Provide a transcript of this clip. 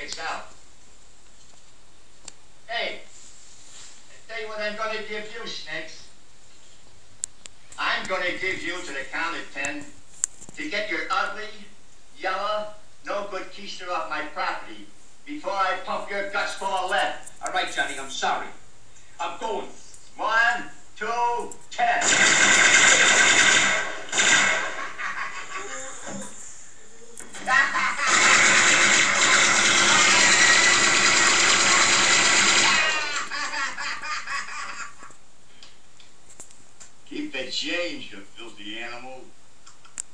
it's out. Hey, I tell you what I'm gonna give you, Snakes. I'm gonna give you to the count of 10 to get your ugly, yellow, no good keister off my property before I pump your guts full of lead. All right, Johnny, I'm sorry. I'm going. 1, 2, 10. Keep the change, you filthy animal.